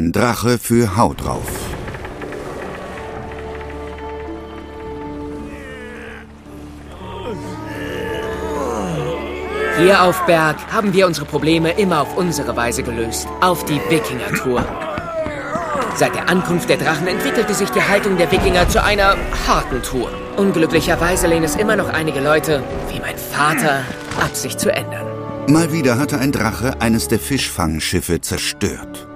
Ein Drache für Hau drauf. Hier auf Berg haben wir unsere Probleme immer auf unsere Weise gelöst. Auf die Wikinger-Tour. Seit der Ankunft der Drachen entwickelte sich die Haltung der Wikinger zu einer harten Tour. Unglücklicherweise lehnen es immer noch einige Leute, wie mein Vater, ab, sich zu ändern. Mal wieder hatte ein Drache eines der Fischfangschiffe zerstört.